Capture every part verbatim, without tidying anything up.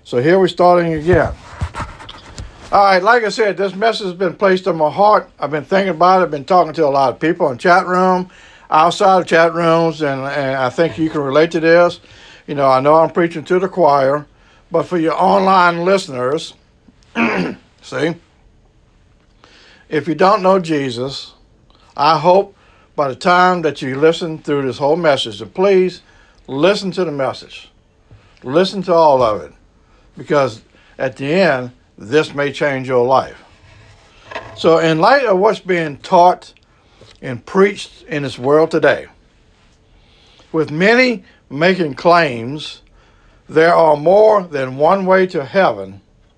So here we're starting again. All right, like I said, this message has been placed on my heart. I've been thinking about it. I've been talking to a lot of people in chat room, outside of chat rooms, and, and I think you can relate to this. You know, I know I'm preaching to the choir, but for your online listeners, see, if you don't know Jesus, I hope by the time that you listen through this whole message, and please listen to the message. Listen to all of it, because at the end, this may change your life. So in light of what's being taught and preached in this world today, with many making claims there are more than one way to heaven,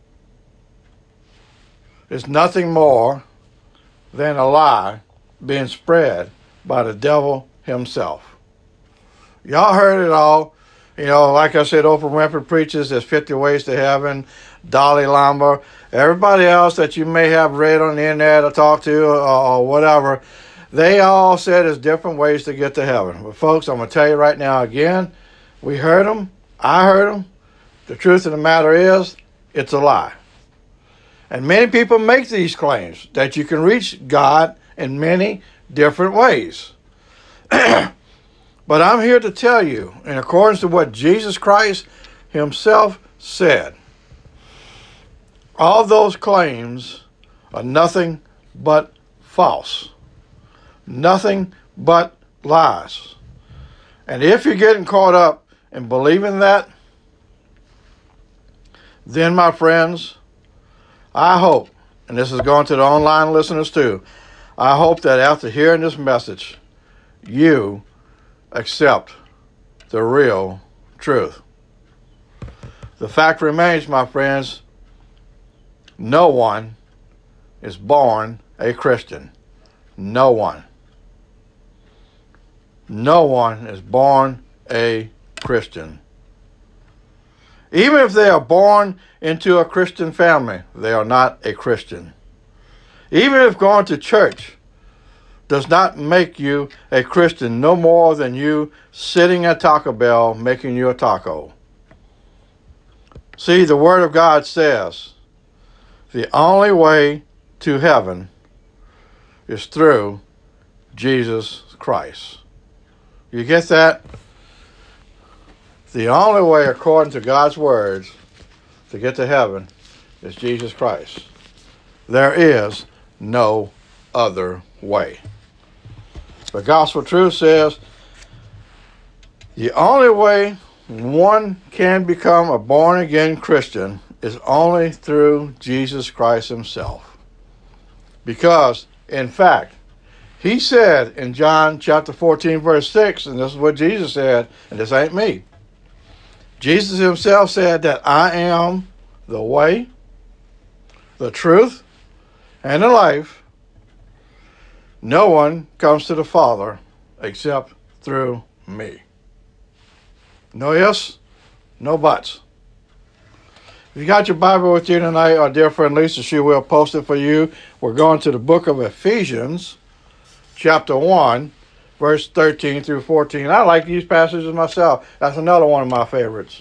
is nothing more than a lie being spread by the devil himself. Y'all heard it all. You know, like I said, Oprah Winfrey preaches there's fifty ways to heaven, Dalai Lama, everybody else that you may have read on the internet or talked to or, or whatever, they all said there's different ways to get to heaven. But folks, I'm going to tell you right now again, we heard them, I heard them. The truth of the matter is, it's a lie. And many people make these claims that you can reach God in many different ways. But I'm here to tell you, in accordance to what Jesus Christ himself said, all those claims are nothing but false. Nothing but lies. And if you're getting caught up in believing that, then my friends, I hope, and this is going to the online listeners too, I hope that after hearing this message, you accept the real truth. The fact remains, my friends, no one is born a Christian. No one. No one is born a Christian. Even if they are born into a Christian family, they are not a Christian. Even if going to church does not make you a Christian no more than you sitting at Taco Bell making you a taco. See, the Word of God says the only way to heaven is through Jesus Christ. You get that? The only way, according to God's words, to get to heaven is Jesus Christ. There is no other way. The gospel truth says the only way one can become a born-again Christian is only through Jesus Christ himself. Because, in fact, he said in John chapter fourteen, verse six, and this is what Jesus said, and this ain't me. Jesus himself said that I am the way, the truth, and the life. No one comes to the Father except through me. No ifs, no buts. If you got your Bible with you tonight, our dear friend Lisa, she will post it for you. We're going to the book of Ephesians, chapter one, verse thirteen through fourteen. I like these passages myself. That's another one of my favorites.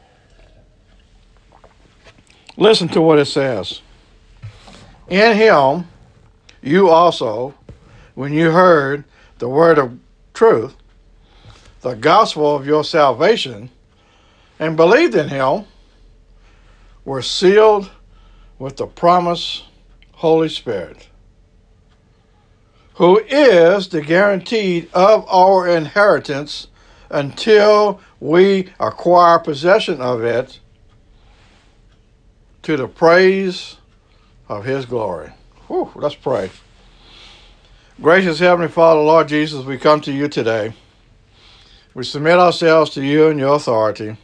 Listen to what it says. In him, you also, when you heard the word of truth, the gospel of your salvation, and believed in him, were sealed with the promised Holy Spirit, who is the guarantee of our inheritance until we acquire possession of it to the praise of his glory. Whew, let's pray. Gracious Heavenly Father, Lord Jesus, we come to you today. We submit ourselves to you and your authority.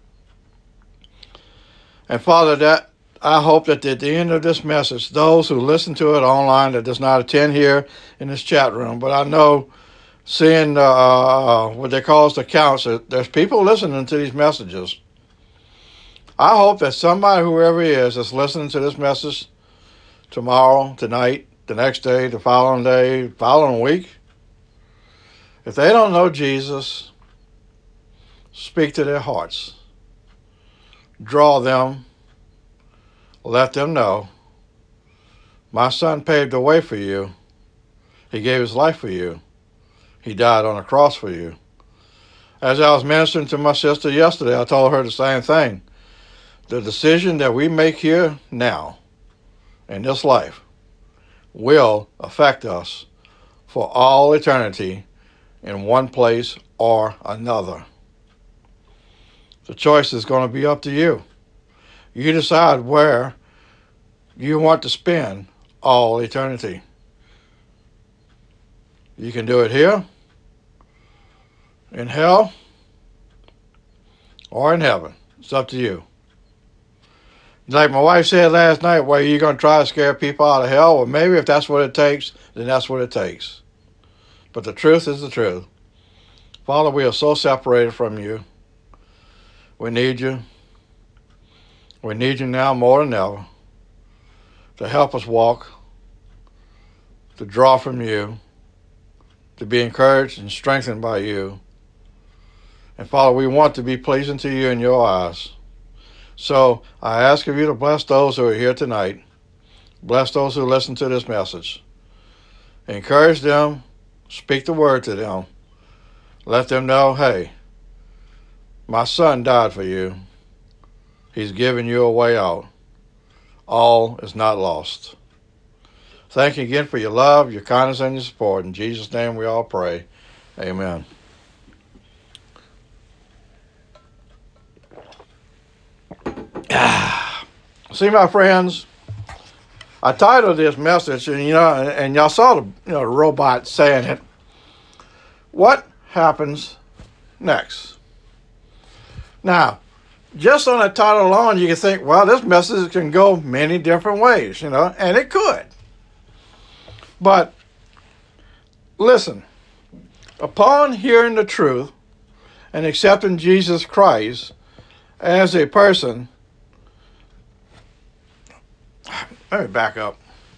And Father, that I hope that at the end of this message, those who listen to it online that does not attend here in this chat room, but I know seeing uh, what they call the counts, there's people listening to these messages. I hope that somebody, whoever he is, that's listening to this message tomorrow, tonight, the next day, the following day, following week, if they don't know Jesus, speak to their hearts. draw them, let them know, my son paved the way for you. He gave his life for you. He died on a cross for you. As I was ministering to my sister yesterday, I told her the same thing. The decision that we make here now, in this life, will affect us for all eternity in one place or another. The choice is going to be up to you. You decide where you want to spend all eternity. You can do it here, in hell, or in heaven. It's up to you. Like my wife said last night, well, you're going to try to scare people out of hell? Well, maybe if that's what it takes, then that's what it takes. But the truth is the truth. Father, we are so separated from you. We need you. We need you now more than ever to help us walk, to draw from you, to be encouraged and strengthened by you. And Father, we want to be pleasing to you in your eyes. So I ask of you to bless those who are here tonight. Bless those who listen to this message. Encourage them. Speak the word to them. Let them know, hey, my son died for you. He's given you a way out. All is not lost. Thank you again for your love, your kindness, and your support. In Jesus' name we all pray. Amen. See, my friends, I titled this message, and you know, and, and y'all saw the, you know, the robot saying it. What happens next? Now, just on that title alone, you can think, well, this message can go many different ways, you know, and it could. But listen, upon hearing the truth and accepting Jesus Christ as a person, let me back up.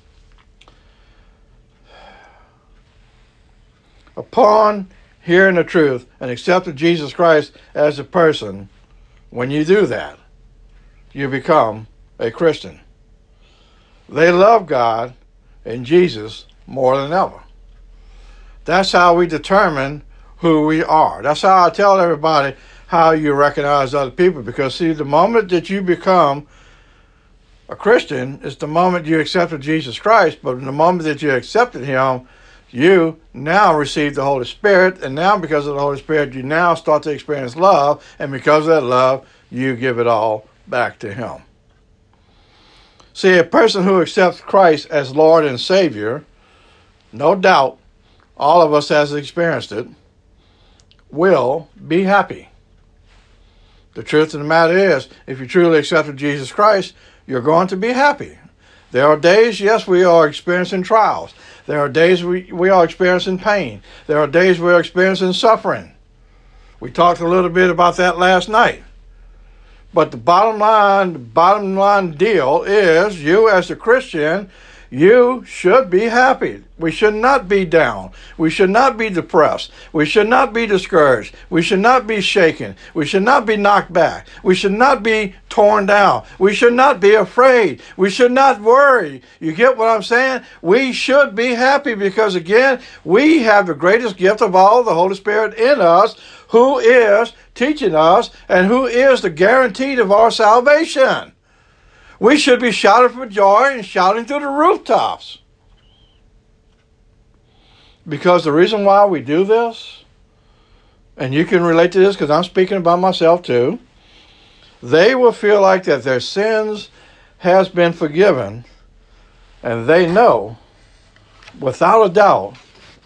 Upon hearing the truth and accepting Jesus Christ as a person, when you do that, you become a Christian. They love God and Jesus more than ever. That's how we determine who we are. That's how I tell everybody how you recognize other people. Because, see, the moment that you become a Christian is the moment you accepted Jesus Christ, but in the moment that you accepted him, you now receive the Holy Spirit, and now because of the Holy Spirit, you now start to experience love, and because of that love, you give it all back to him. See, a person who accepts Christ as Lord and Savior, no doubt, all of us has experienced it, will be happy. The truth of the matter is, if you truly accepted Jesus Christ, you're going to be happy. There are days, yes, we are experiencing trials. There are days we, we are experiencing pain. There are days we are experiencing suffering. We talked a little bit about that last night. But the bottom line, the bottom line deal is, you as a Christian, you should be happy. We should not be down. We should not be depressed. We should not be discouraged. We should not be shaken. We should not be knocked back. We should not be torn down. We should not be afraid. We should not worry. You get what I'm saying? We should be happy because, again, we have the greatest gift of all, the Holy Spirit in us, who is teaching us and who is the guarantee of our salvation. We should be shouting for joy and shouting through the rooftops. Because the reason why we do this, and you can relate to this because I'm speaking about myself too, they will feel like that their sins has been forgiven, and they know, without a doubt,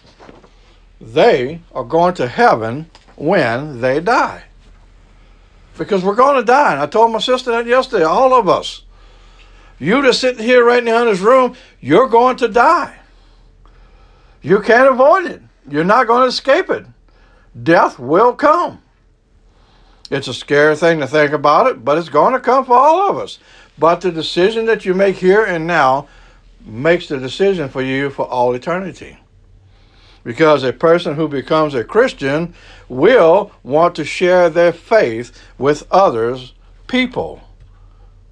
they are going to heaven when they die. Because we're going to die. And I told my sister that yesterday, all of us. You just sitting here right now in this room, you're going to die. You can't avoid it. You're not going to escape it. Death will come. It's a scary thing to think about it, but it's going to come for all of us. But the decision that you make here and now makes the decision for you for all eternity. Because a person who becomes a Christian will want to share their faith with others people.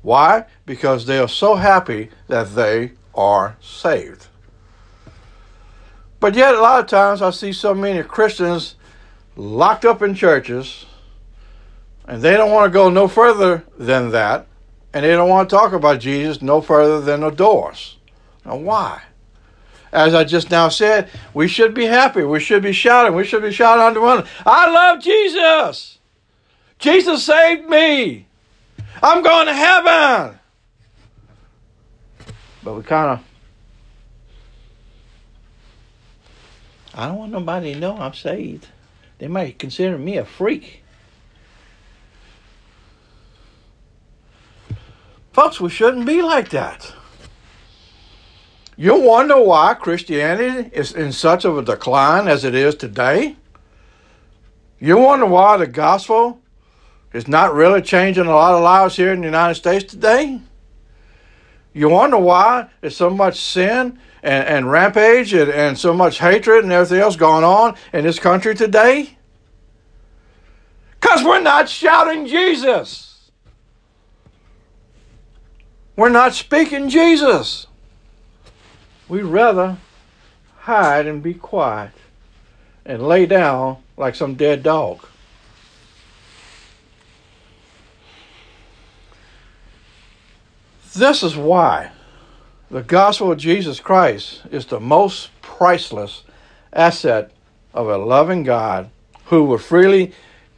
Why? Because they are so happy that they are saved. But yet a lot of times I see so many Christians locked up in churches, and they don't want to go no further than that, and they don't want to talk about Jesus no further than the doors. Now why? As I just now said, we should be happy. We should be shouting. We should be shouting under one. I love Jesus. Jesus saved me. I'm going to heaven. But we kind of, I don't want nobody to know I'm saved. They might consider me a freak. Folks, we shouldn't be like that. You wonder why Christianity is in such of a decline as it is today? You wonder why the gospel is not really changing a lot of lives here in the United States today? You wonder why there's so much sin and, and rampage and, and so much hatred and everything else going on in this country today? Because we're not shouting Jesus. We're not speaking Jesus. We'd rather hide and be quiet and lay down like some dead dog. This is why the gospel of Jesus Christ is the most priceless asset of a loving God who will freely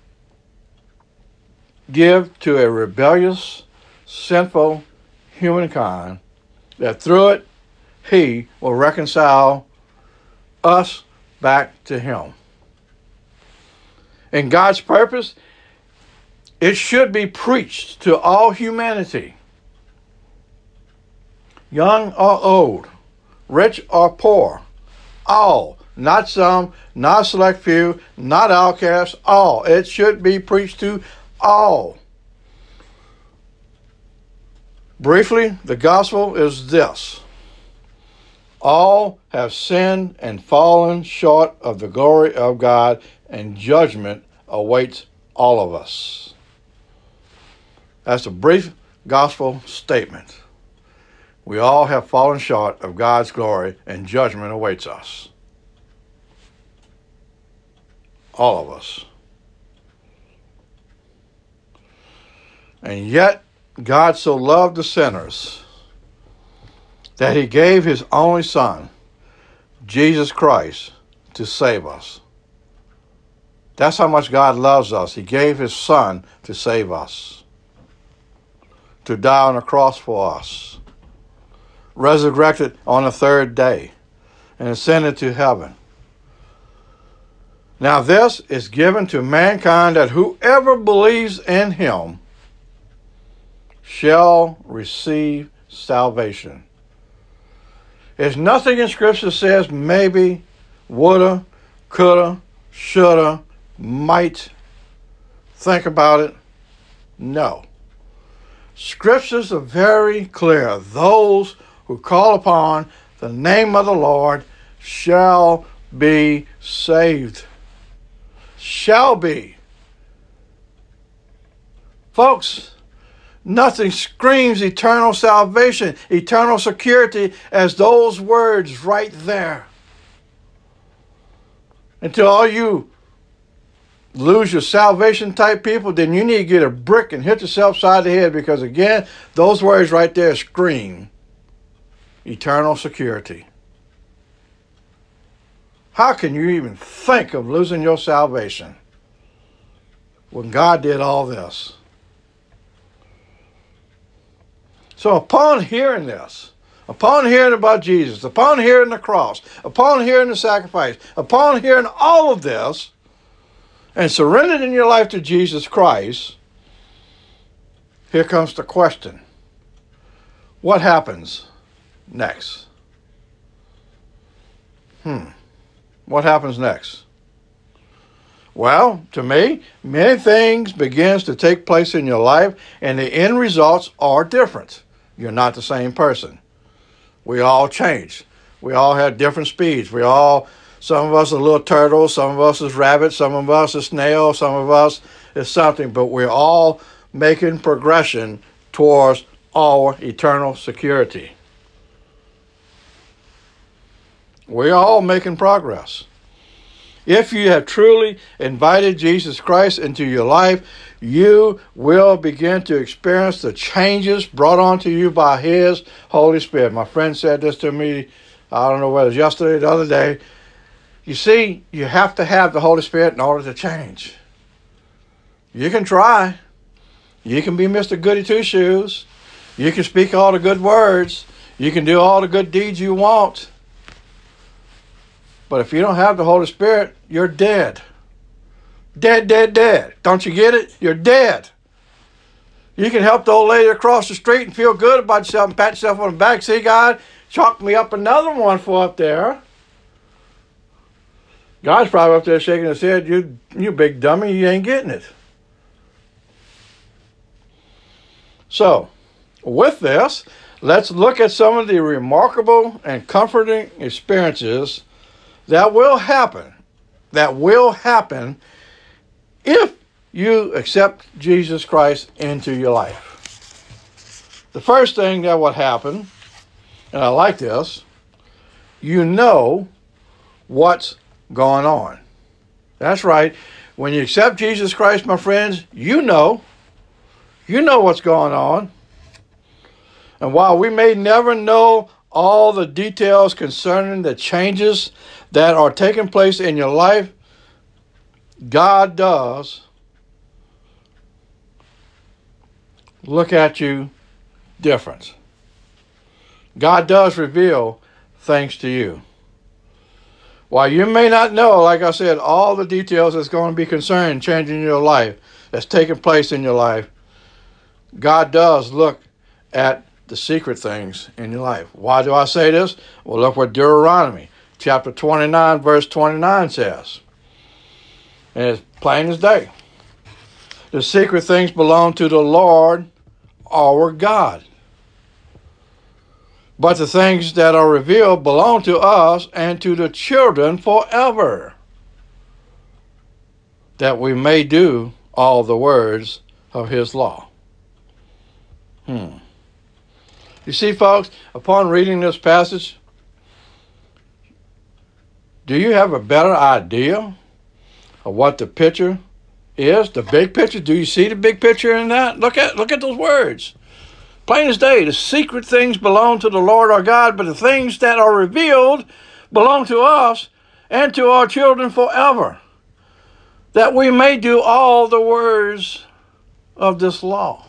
give to a rebellious, sinful humankind, that through it He will reconcile us back to Him. In God's purpose, it should be preached to all humanity, young or old, rich or poor, all, not some, not select few, not outcasts, all. It should be preached to all. Briefly, the gospel is this: all have sinned and fallen short of the glory of God, and judgment awaits all of us. That's a brief gospel statement. We all have fallen short of God's glory, and judgment awaits us. All of us. And yet, God so loved the sinners that He gave His only Son, Jesus Christ, to save us. That's how much God loves us. He gave His Son to save us, to die on the cross for us, resurrected on the third day, and ascended to heaven. Now this is given to mankind, that whoever believes in Him shall receive salvation. There's nothing in Scripture that says maybe, woulda, coulda, shoulda, might, think about it. No. Scriptures are very clear. Those who call upon the name of the Lord shall be saved. Shall be. Folks, nothing screams eternal salvation, eternal security as those words right there. Until all you lose your salvation type people, then you need to get a brick and hit yourself side of the head, because again, those words right there scream eternal security. How can you even think of losing your salvation when God did all this? So upon hearing this, upon hearing about Jesus, upon hearing the cross, upon hearing the sacrifice, upon hearing all of this, and surrendering your life to Jesus Christ, here comes the question: what happens next? Hmm. What happens next? Well, to me, many things begins to take place in your life, and the end results are different. You're not the same person. We all change. We all have different speeds. We all, some of us are little turtles, some of us is rabbits, some of us is snails, some of us is something, but we're all making progression towards our eternal security. We're all making progress. If you have truly invited Jesus Christ into your life, you will begin to experience the changes brought on to you by His Holy Spirit. My friend said this to me, I don't know whether it was yesterday or the other day. You see, you have to have the Holy Spirit in order to change. You can try. You can be Mister Goody Two-Shoes. You can speak all the good words. You can do all the good deeds you want. But if you don't have the Holy Spirit, you're dead. Dead, dead, dead. Don't you get it? You're dead. You can help the old lady across the street and feel good about yourself and pat yourself on the back. See, God, chalk me up another one for up there. God's probably up there shaking his head. You, you big dummy, you ain't getting it. So, with this, let's look at some of the remarkable and comforting experiences that will happen, that will happen if you accept Jesus Christ into your life. The first thing that would happen, and I like this, you know what's going on. That's right. When you accept Jesus Christ, my friends, you know. You know what's going on. And while we may never know all the details concerning the changes that are taking place in your life, God does look at you different. God does reveal things to you. While you may not know, like I said, all the details that's going to be concerned changing your life, that's taking place in your life, God does look at the secret things in your life. Why do I say this? Well, look what Deuteronomy chapter twenty-nine, verse twenty-nine says. And it's plain as day. The secret things belong to the Lord, our God. But the things that are revealed belong to us and to the children forever, that we may do all the words of His law. Hmm. You see, folks, upon reading this passage, do you have a better idea of what the picture is? The big picture? Do you see the big picture in that? Look at look at those words. Plain as day, the secret things belong to the Lord our God, but the things that are revealed belong to us and to our children forever, that we may do all the words of this law.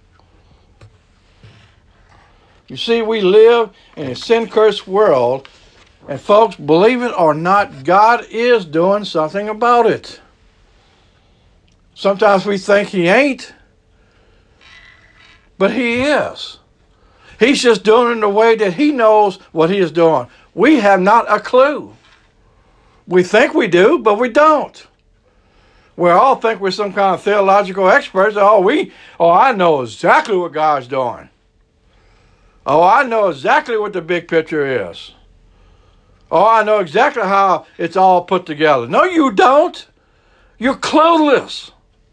You see, we live in a sin-cursed world, and folks, believe it or not, God is doing something about it. Sometimes we think He ain't, but He is. He's just doing it in the way that He knows what He is doing. We have not a clue. We think we do, but we don't. We all think we're some kind of theological experts. Oh, we, oh, I know exactly what God's doing. Oh, I know exactly what the big picture is. Oh, I know exactly how it's all put together. No, you don't. You're clueless.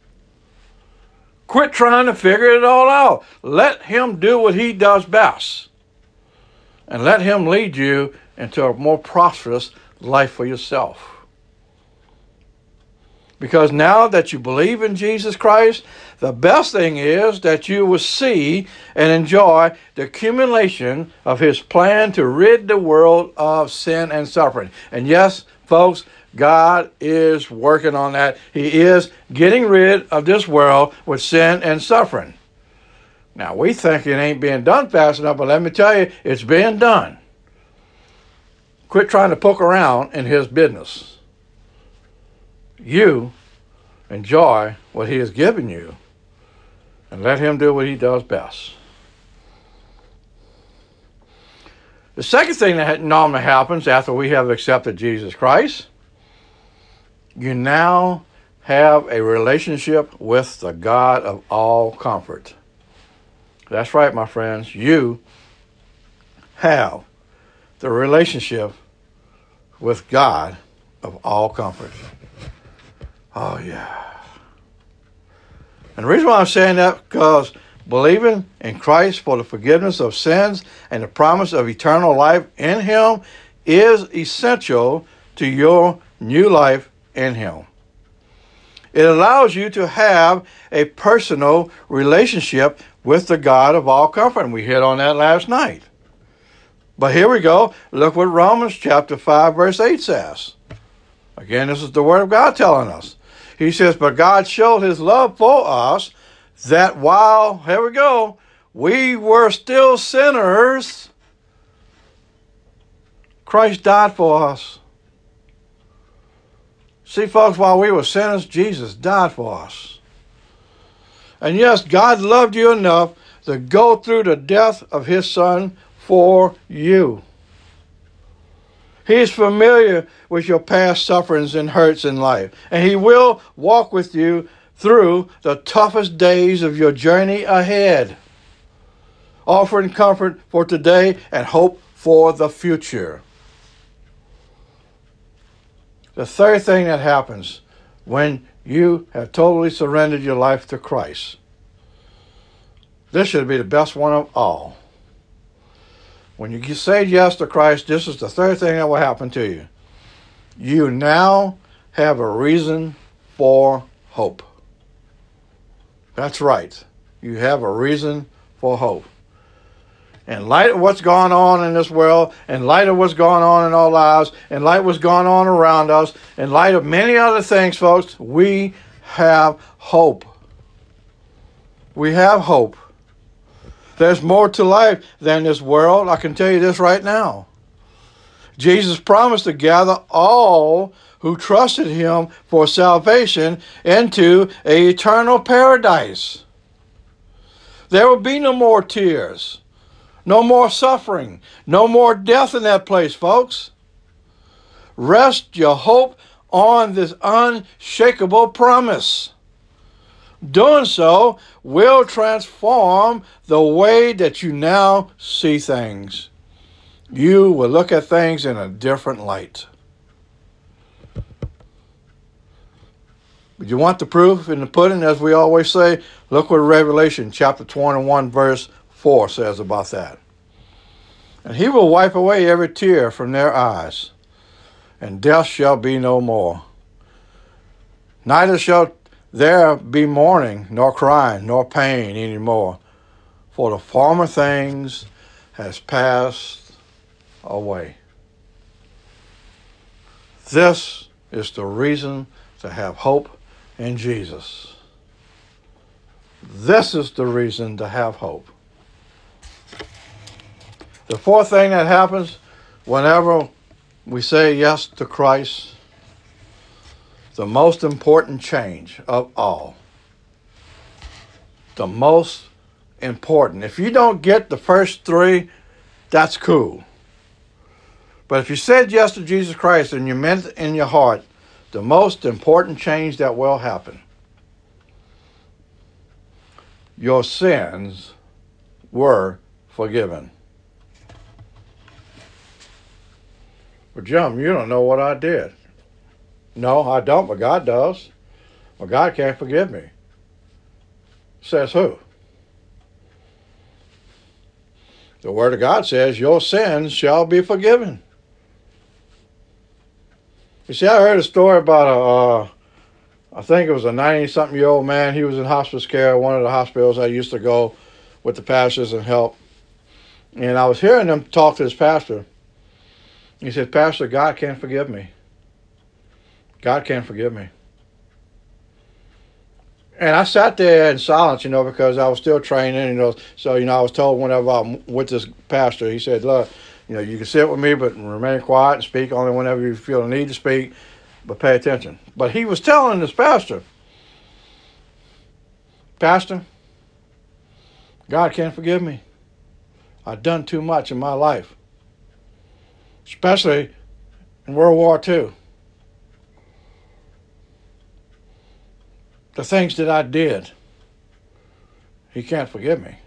Quit trying to figure it all out. Let Him do what He does best. And let Him lead you into a more prosperous life for yourself. Because now that you believe in Jesus Christ, the best thing is that you will see and enjoy the accumulation of His plan to rid the world of sin and suffering. And yes, folks, God is working on that. He is getting rid of this world with sin and suffering. Now, we think it ain't being done fast enough, but let me tell you, it's being done. Quit trying to poke around in His business. You enjoy what He has given you and let Him do what He does best. The second thing that normally happens after we have accepted Jesus Christ, you now have a relationship with the God of all comfort. That's right, my friends. You have the relationship with God of all comfort. Oh, yeah. And the reason why I'm saying that, because Believing in Christ for the forgiveness of sins and the promise of eternal life in Him is essential to your new life in Him. It allows you to have a personal relationship with the God of all comfort. And we hit on that last night. But here we go. Look what Romans chapter five verse eight says. Again, this is the Word of God telling us. He says, but God showed His love for us that while, here we go, we were still sinners, Christ died for us. See, folks, while we were sinners, Jesus died for us. And yes, God loved you enough to go through the death of His Son for you. He is familiar with your past sufferings and hurts in life, and He will walk with you through the toughest days of your journey ahead, offering comfort for today and hope for the future. The third thing that happens when you have totally surrendered your life to Christ, this should be the best one of all. When you say yes to Christ, this is the third thing that will happen to you. You now have a reason for hope. That's right. You have a reason for hope. In light of what's going on in this world, in light of what's going on in our lives, in light of what's going on around us, in light of many other things, folks, we have hope. We have hope. There's more to life than this world. I can tell you this right now. Jesus promised to gather all who trusted Him for salvation into an eternal paradise. There will be no more tears, no more suffering, no more death in that place, folks. Rest your hope on this unshakable promise. Doing so will transform the way that you now see things. You will look at things in a different light. But you want the proof in the pudding, as we always say? Look what Revelation chapter twenty-one verse four says about that. And He will wipe away every tear from their eyes, and death shall be no more. Neither shall there be mourning, nor crying, nor pain any more, for the former things has passed away. This is the reason to have hope in Jesus. This is the reason to have hope. The fourth thing that happens whenever we say yes to Christ, the most important change of all. The most important. If you don't get the first three, that's cool. But if you said yes to Jesus Christ and you meant it in your heart, the most important change that will happen, your sins were forgiven. But Jim, you don't know what I did. No, I don't, but God does. Well, God can't forgive me. Says who? The Word of God says, your sins shall be forgiven. You see, I heard a story about a, uh, I think it was a ninety-something-year-old man. He was in hospice care at one of the hospitals I used to go with the pastors and help. And I was hearing them talk to this pastor. He said, Pastor, God can't forgive me. God can't forgive me. And I sat there in silence, you know, because I was still training, you know. So, you know, I was told whenever I'm with this pastor, he said, look, you know, you can sit with me, but remain quiet and speak only whenever you feel the need to speak, but pay attention. But he was telling this pastor, Pastor, God can't forgive me. I've done too much in my life, especially in World War Two. The things that I did, He can't forgive me.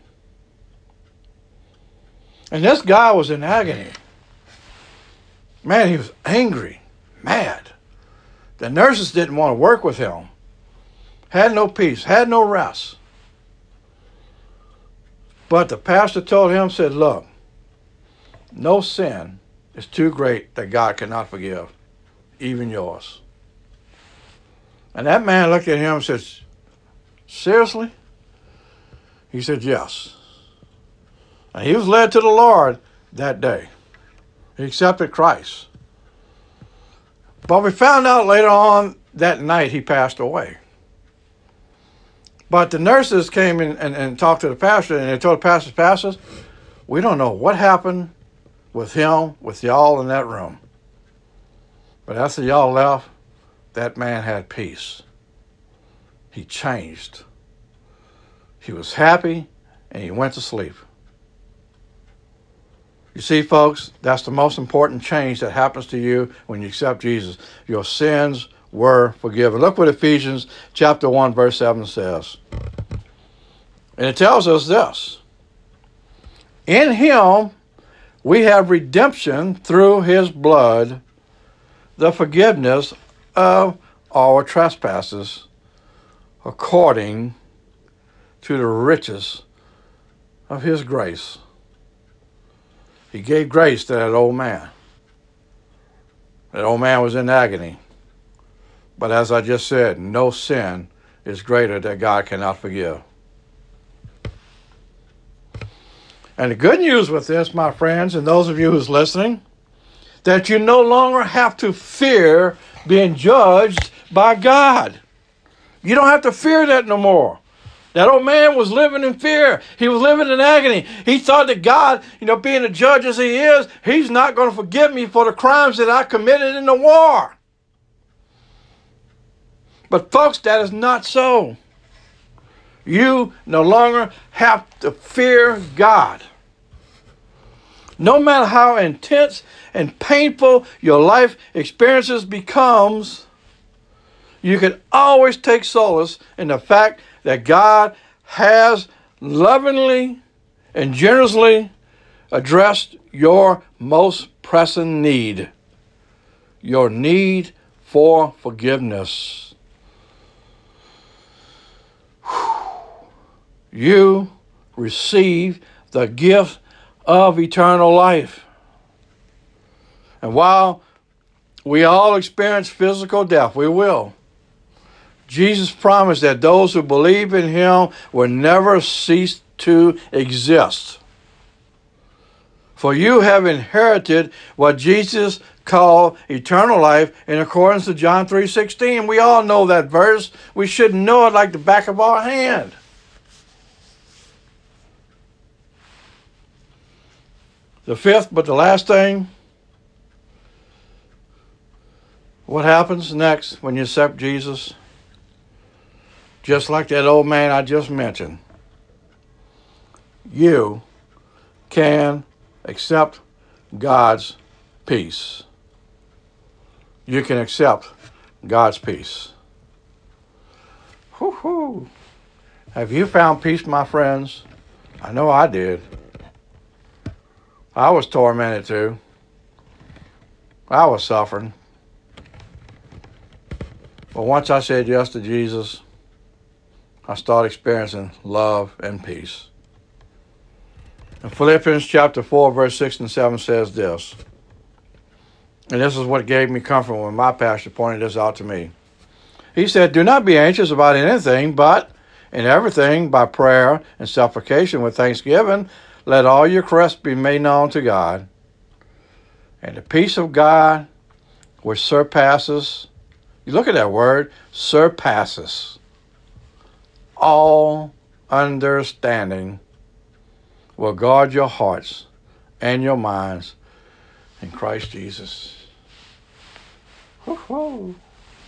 And this guy was in agony. Man, he was angry, mad. The nurses didn't want to work with him. Had no peace, had no rest. But the pastor told him, said, look, no sin is too great that God cannot forgive, even yours. And that man looked at him and said, seriously? He said, yes. And he was led to the Lord that day. He accepted Christ. But we found out later on that night he passed away. But the nurses came in and, and talked to the pastor, and they told the pastor, pastors, we don't know what happened with him, with y'all in that room. But after y'all left, that man had peace. He changed. He was happy, and he went to sleep. You see, folks, that's the most important change that happens to you when you accept Jesus. Your sins were forgiven. Look what Ephesians chapter one, verse seven says. And it tells us this. In him we have redemption through his blood, the forgiveness of our trespasses, according to the riches of his grace. He gave grace to that old man. That old man was in agony. But as I just said, no sin is greater that God cannot forgive. And the good news with this, my friends, and those of you who's listening, that you no longer have to fear being judged by God. You don't have to fear that no more. That old man was living in fear. He was living in agony. He thought that God, you know, being a judge as he is, he's not going to forgive me for the crimes that I committed in the war. But folks, that is not so. You no longer have to fear God. No matter how intense and painful your life experiences becomes, you can always take solace in the fact that God has lovingly and generously addressed your most pressing need, your need for forgiveness. You receive the gift of eternal life. And while we all experience physical death, we will. Jesus promised that those who believe in him will never cease to exist. For you have inherited what Jesus called eternal life in accordance to John three sixteen. We all know that verse. We should know it like the back of our hand. The fifth, but the last thing, what happens next when you accept Jesus? Just like that old man I just mentioned, you can accept God's peace. You can accept God's peace. Whoo-hoo. Have you found peace, my friends? I know I did. I was tormented too. I was suffering. But once I said yes to Jesus, I started experiencing love and peace. And Philippians chapter four, verse six and seven says this. And this is what gave me comfort when my pastor pointed this out to me. He said, do not be anxious about anything, but in everything by prayer and supplication with thanksgiving, let all your requests be made known to God. And the peace of God, which surpasses, you look at that word, surpasses all understanding, will guard your hearts and your minds in Christ Jesus. Woo-hoo.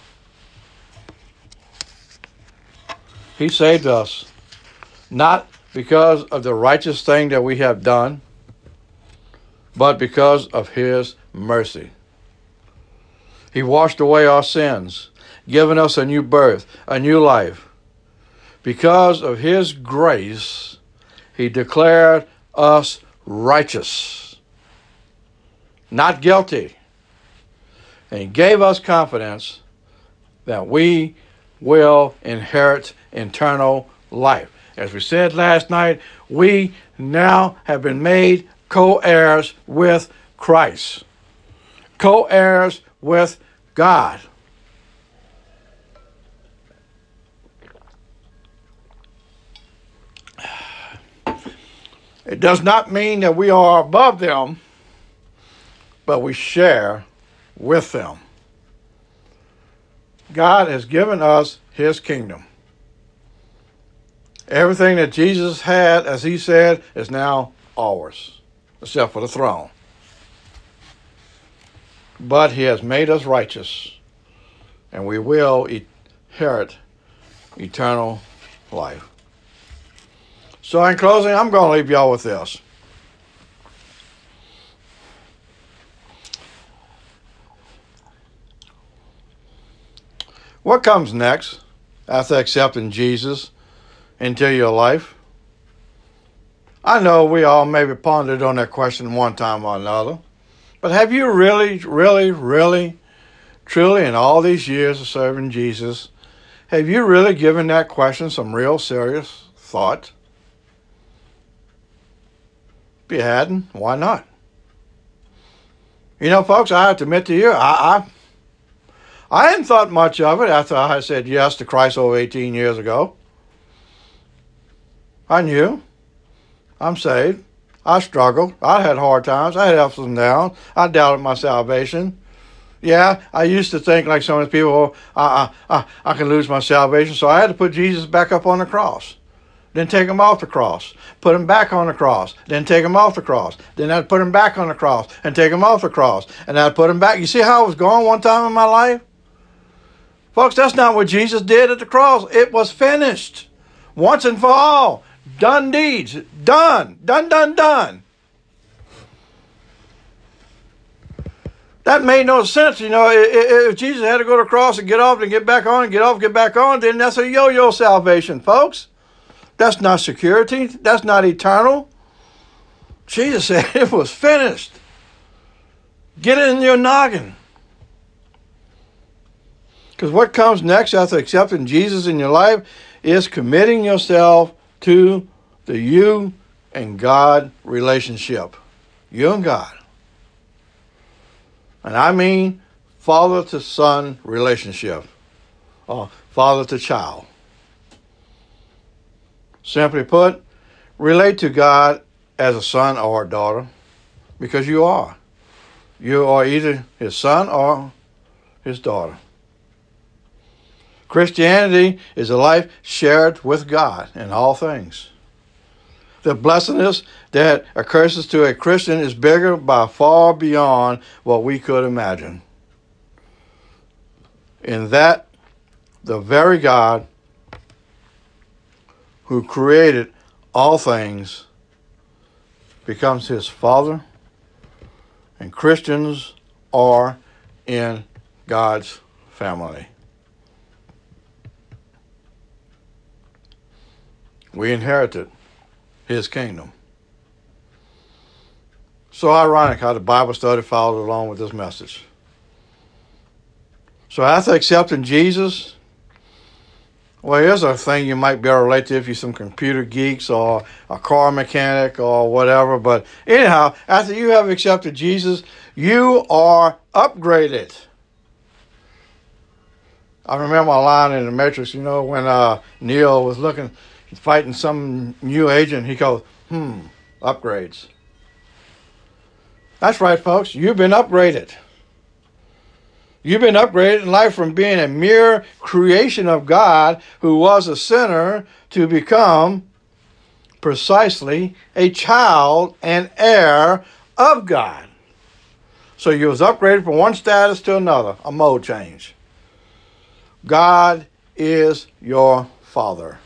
He saved us, not because of the righteous thing that we have done, but because of his mercy. He washed away our sins, giving us a new birth, a new life. Because of his grace, he declared us righteous, not guilty, and he gave us confidence that we will inherit eternal life. As we said last night, we now have been made co-heirs with Christ. Co-heirs with God. It does not mean that we are above them, but we share with them. God has given us his kingdom. Everything that Jesus had, as he said, is now ours, except for the throne. But he has made us righteous, and we will inherit eternal life. So in closing, I'm going to leave y'all with this. What comes next after accepting Jesus into your life? I know we all maybe pondered on that question one time or another, but have you really, really, really, truly in all these years of serving Jesus, have you really given that question some real serious thought? If you hadn't, why not? You know, folks, I have to admit to you, I, I I hadn't thought much of it after I said yes to Christ over eighteen years ago. I knew. I'm saved. I struggled. I had hard times. I had ups and downs. I doubted my salvation. Yeah, I used to think like some of the people, oh, I, I, I, I can lose my salvation, so I had to put Jesus back up on the cross. Then take him off the cross, put him back on the cross, then take him off the cross. Then I'd put him back on the cross and take him off the cross. And I'd put him back. You see how I was going one time in my life? Folks, that's not what Jesus did at the cross. It was finished. Once and for all. Done deeds. Done. Done, done, done. That made no sense. You know, if Jesus had to go to the cross and get off and get back on and get off, get back on, then that's a yo-yo salvation, folks. That's not security. That's not eternal. Jesus said it was finished. Get it in your noggin. Because what comes next after accepting Jesus in your life is committing yourself to the you and God relationship. You and God. And I mean father to son relationship. Or father to child. Simply put, relate to God as a son or a daughter, because you are. You are either his son or his daughter. Christianity is a life shared with God in all things. The blessedness that occurs to a Christian is bigger by far beyond what we could imagine. In that, the very God who created all things becomes his father, and Christians are in God's family. We inherited his kingdom. So ironic how the Bible study followed along with this message. So after accepting Jesus, well, here's a thing you might be able to relate to if you're some computer geeks or a car mechanic or whatever. But anyhow, after you have accepted Jesus, you are upgraded. I remember a line in The Matrix, you know, when uh, Neo was looking, fighting some new agent, he goes, hmm, upgrades. That's right, folks. You've been upgraded. You've been upgraded in life from being a mere creation of God who was a sinner to become precisely a child and heir of God. So you was upgraded from one status to another, a mode change. God is your Father.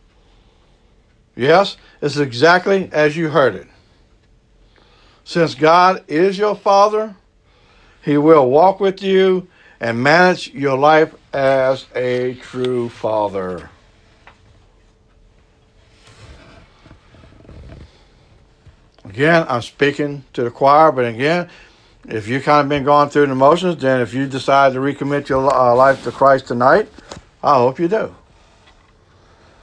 Yes, it's exactly as you heard it. Since God is your Father, he will walk with you and manage your life as a true father. Again, I'm speaking to the choir, but again, if you've kind of been going through the motions, then if you decide to recommit your uh, life to Christ tonight, I hope you do.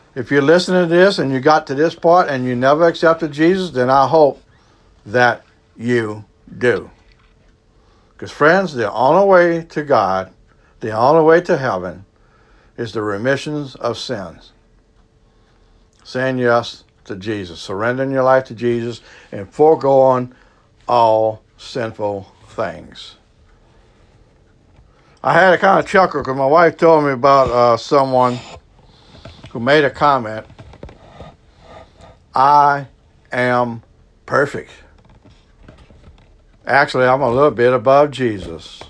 If you're listening to this and you got to this part and you never accepted Jesus, then I hope that you do. Because friends, the only way to God, the only way to heaven is the remissions of sins. Saying yes to Jesus, surrendering your life to Jesus, and foregoing all sinful things. I had a kind of chuckle because my wife told me about uh, someone who made a comment, I am perfect. Actually, I'm a little bit above Jesus.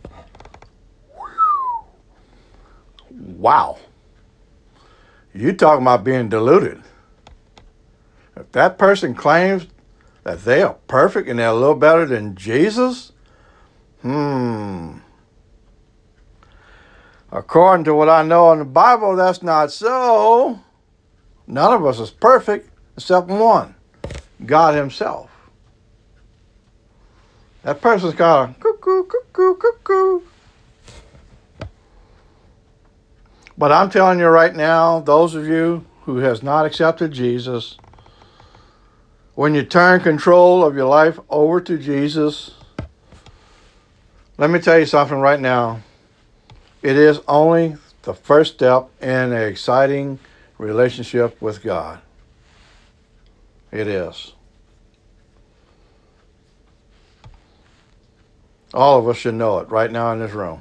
Wow. You talking about being deluded. If that person claims that they are perfect and they're a little better than Jesus, hmm. According to what I know in the Bible, that's not so. None of us is perfect except one, God himself. That person's got a cuckoo, cuckoo, cuckoo. But I'm telling you right now, those of you who has not accepted Jesus, when you turn control of your life over to Jesus, let me tell you something right now. It is only the first step in an exciting relationship with God. It is. All of us should know it right now in this room.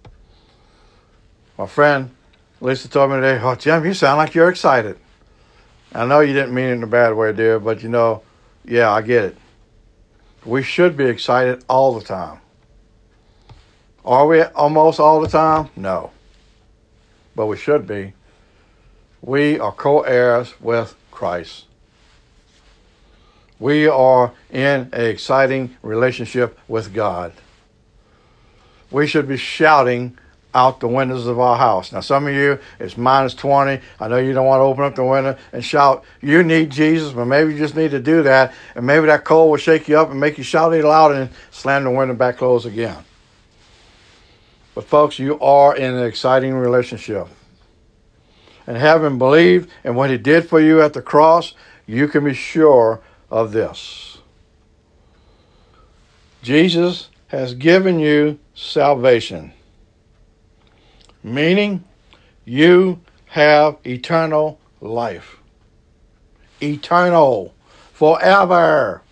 My friend Lisa told me today, oh, Jim, you sound like you're excited. I know you didn't mean it in a bad way, dear, but you know, yeah, I get it. We should be excited all the time. Are we almost all the time? No. But we should be. We are co-heirs with Christ. We are in an exciting relationship with God. We should be shouting out the windows of our house. Now, some of you, it's minus twenty. I know you don't want to open up the window and shout, you need Jesus, but maybe you just need to do that, and maybe that cold will shake you up and make you shout it loud and slam the window back closed again. But folks, you are in an exciting relationship. And having believed in what he did for you at the cross, you can be sure of this. Jesus has given you salvation, meaning you have eternal life. Eternal. Forever.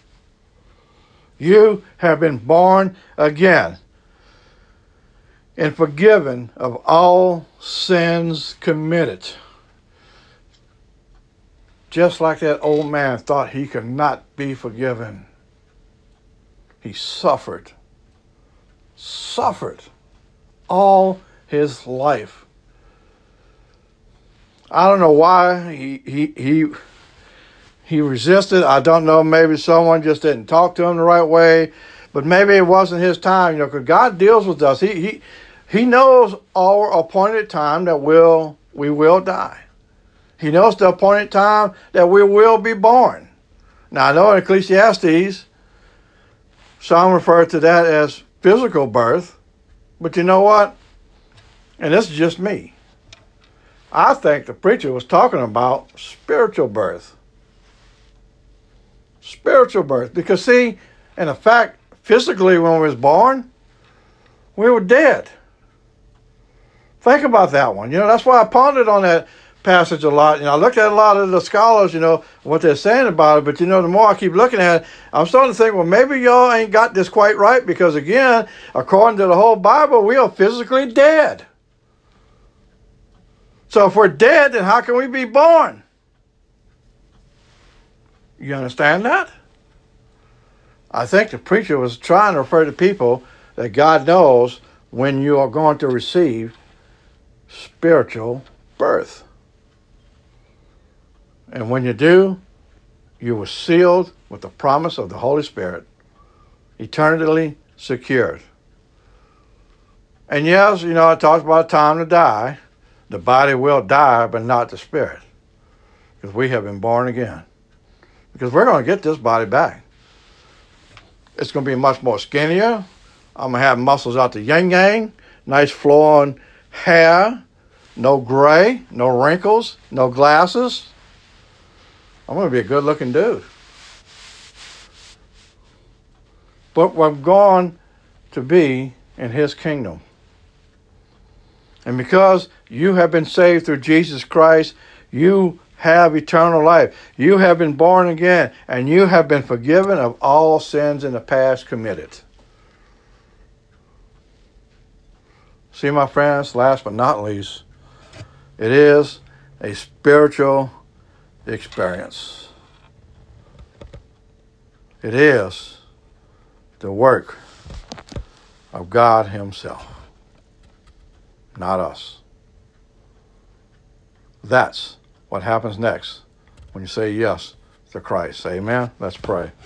You have been born again and forgiven of all sins committed. Just like that old man thought he could not be forgiven. He suffered. Suffered all his life. I don't know why he he he he resisted. I don't know, maybe someone just didn't talk to him the right way, but maybe it wasn't his time, you know, because God deals with us. He he he knows our appointed time that we'll we will die. He knows the appointed time that we will be born. Now I know in Ecclesiastes, some refer to that as physical birth, but you know what? And this is just me. I think the preacher was talking about spiritual birth. Spiritual birth. Because see, in fact, physically when we was born, we were dead. Think about that one. You know, that's why I pondered on that passage a lot. You know, I looked at a lot of the scholars, you know, what they're saying about it. But, you know, the more I keep looking at it, I'm starting to think, well, maybe y'all ain't got this quite right. Because, again, according to the whole Bible, we are physically dead. So if we're dead, then how can we be born? You understand that? I think the preacher was trying to refer to people that God knows when you are going to receive spiritual birth. And when you do, you were sealed with the promise of the Holy Spirit, eternally secured. And yes, you know, it talks about time to die. The body will die, but not the spirit. Because we have been born again. Because we're going to get this body back. It's going to be much more skinnier. I'm going to have muscles out the yin-yang, nice flowing hair, no gray, no wrinkles, no glasses. I'm going to be a good-looking dude. But I'm going to be in his kingdom. And because you have been saved through Jesus Christ, you have eternal life. You have been born again, and you have been forgiven of all sins in the past committed. See, my friends, last but not least, it is a spiritual experience. It is the work of God himself, not us. That's what happens next when you say yes to Christ. Amen. Let's pray.